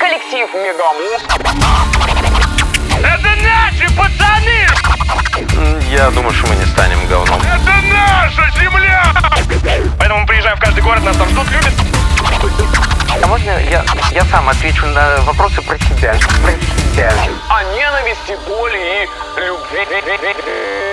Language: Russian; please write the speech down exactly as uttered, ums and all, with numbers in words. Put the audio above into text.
Коллектив Мегамозг. Это наши пацаны! Я думаю, что мы не станем говном. Это наша земля! Поэтому мы приезжаем в каждый город, нас там ждут, любят. А можно я, я сам отвечу на вопросы про себя? Про себя. О ненависти, боли и любви.